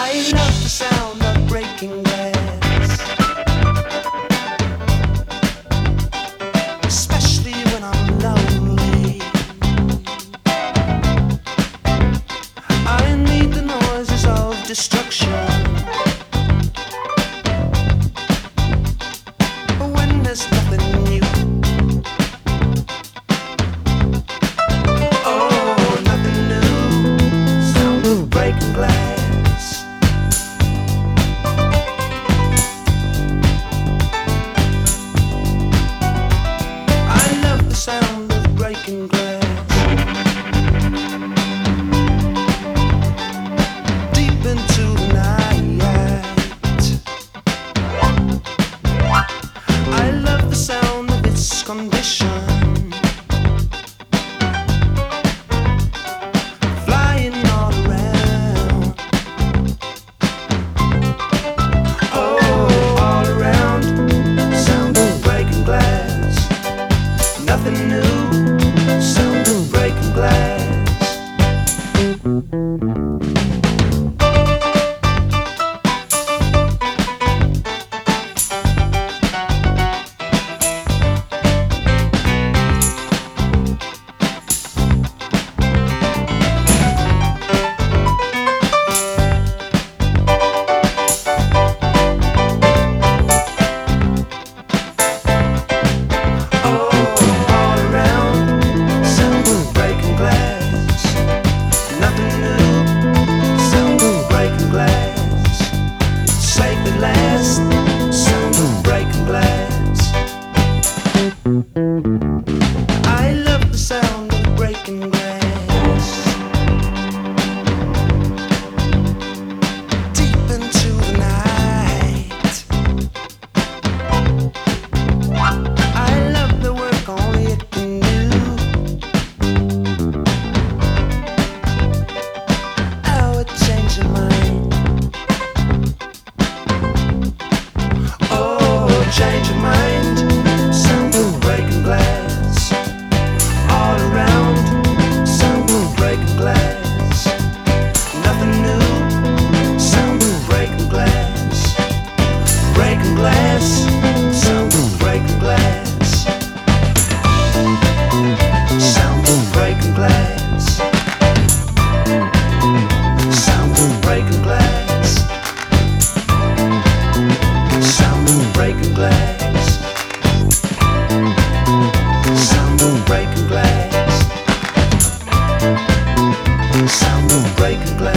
I love the sound of breaking glass, especially when I'm lonely. I need the noises of destruction, but when there's nothing new. Oh, nothing new. Sound of breaking glass. Sound of breaking glass, deep into the night. I love the sound of its condition, flying all around. Oh, all around. Sound of breaking glass. Nothing new, sound of breaking glass. I love the sound of breaking glass, deep into the night. I love the work only it can do. Oh, it changed your mind. Oh, change your mind. Sound of breaking glass, all around. Sound of breaking glass, nothing new. Sound of breaking glass, breaking glass. Sound of breaking glass, sound of breaking glass, sound of breaking glass, sound of breaking glass. Sound of breaking glass. Sound of breaking glass.